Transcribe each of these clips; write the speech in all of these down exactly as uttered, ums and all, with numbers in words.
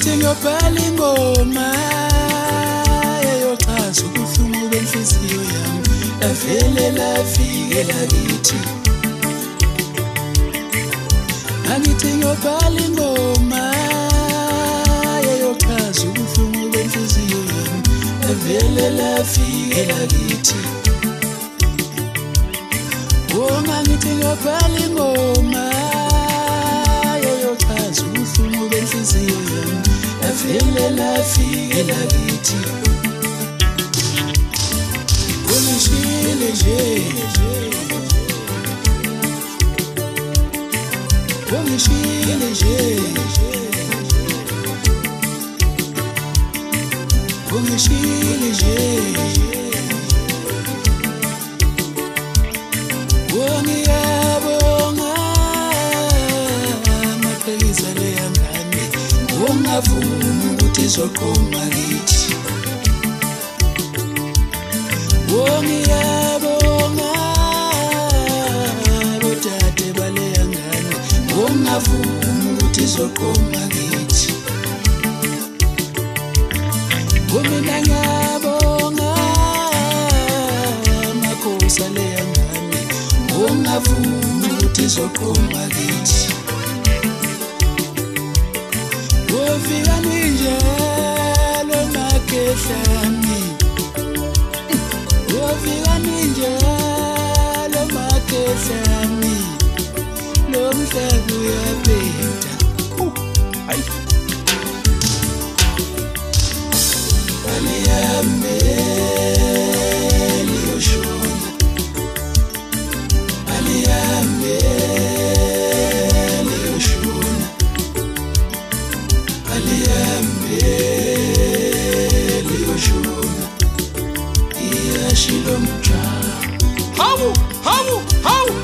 Angithi ngiyobhala ingoma eyochaza ubuhlungu benhliziyo yami lavele lafikela kithi. Angithi ngiyobhala ingoma eyochaza ubuhlungu benhliziyo yami lavele lafikela kithi. Oh, angithi ngiyobhala ingoma eyochaza ubuhlungu benhliziyo yami lavele lafikela kithi. Ungishile nje, ungishile nje, ungishile nje, ngiyabonga amaqhekeza leya ngane, ungavumi ukuthi izoqoma kithi. Ngiyabonga bodade baleya ngane, ungavumi ukuthi izoqoma kithi. Mina ngiyabonga makhosi aleya ngane, ungavumi ukuthi izoqoma kithi. Ufika ninjalo makehlami, ufika ninjalo makehlami, lo mhlaba uyapeta. Hayi aliyame liyoshona, aliyame liyoshona, aliyame liyoshona, iyashilo mjana. Hawu, hawu, hawu.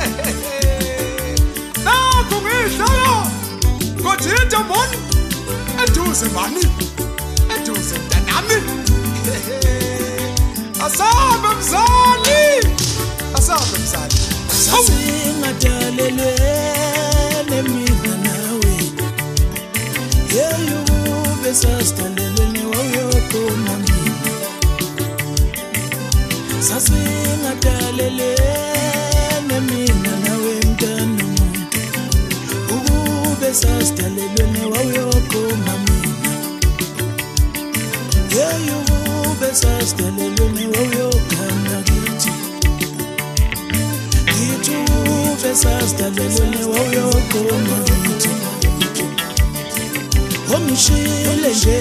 Nakho ngihlala kodwa moni eduze mani, eduze mntanami. Asabe mzali, asabe mzali. Sasingadalelene mina nawe, yeyube sasidelelene wawuyokhona mina. Sasingadalelene mina nawe mntana umuntu, ukube sasidelelene wawuyokhona mina. Yeyube sasidelelene wawuyokhona kithi. Kithi ube sasidelelene wawuyokhona kithi. Ungishile nje,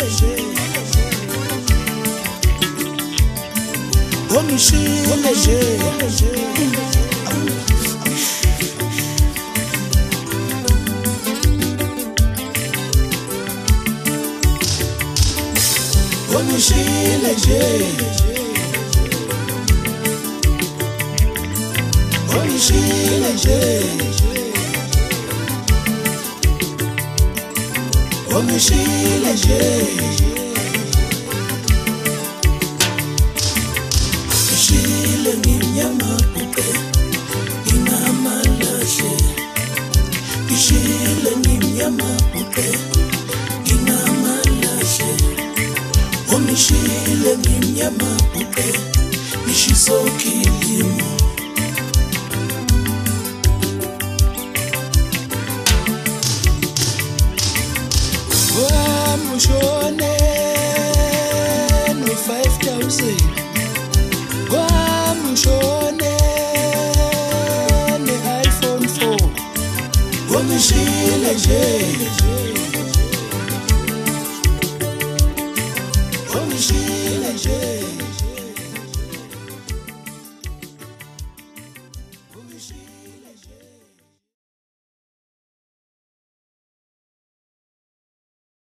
ungishile nje, ungishile nje, ungishile nje, ungishile nje. Ngishile ngimnyama bhuqe, nginamalahle. Ngishile ngimnyama bhuqe, nginamalahle. Ungishile ngimnyama bhuqe, ngishiso kilimo. Wamushone no five thousand, wamushone ne iPhone four. Ungishile nje, ungishile nje.